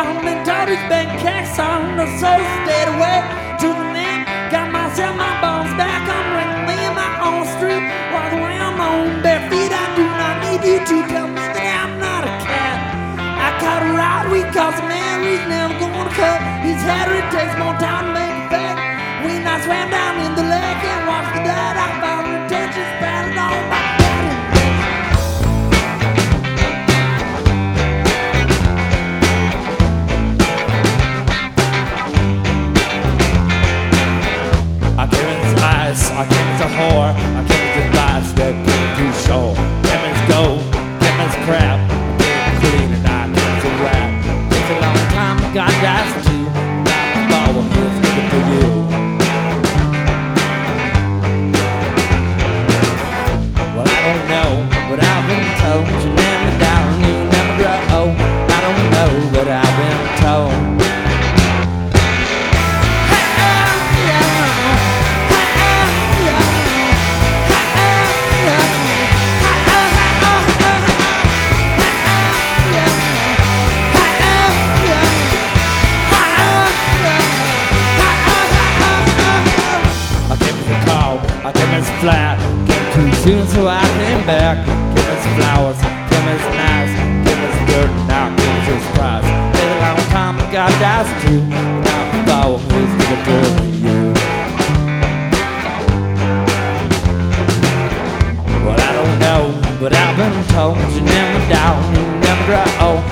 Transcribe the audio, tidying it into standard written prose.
I've been told he's been cast on, so stayed away to the net. Got myself my bones back, I'm reclaiming my own street. Walk around on bare feet, I do not need you to tell me that I'm not a cat. I caught a ride, we cause a man, he's never gonna cut his head. It takes more time to make it back. When I swam down in the lake and watched the dead, I found attention spattered on my body. I came as ice, I came as a whore, I came as a vice that came too short. Came as gold, came as crap, I came clean and I came as a rap. It's a long time, God dies too. Now the ball is looking for you. Well, I don't know, but I've been told you never down, you never grow. I don't know, but I've been told. I came as flat, came too soon so I came back. Came as flowers, came as nice, came as dirt, now came as a surprise. It's a long time but God dies too. Now the power is to the dirt to you. Well, I don't know, but I've been told you never down, you never grow.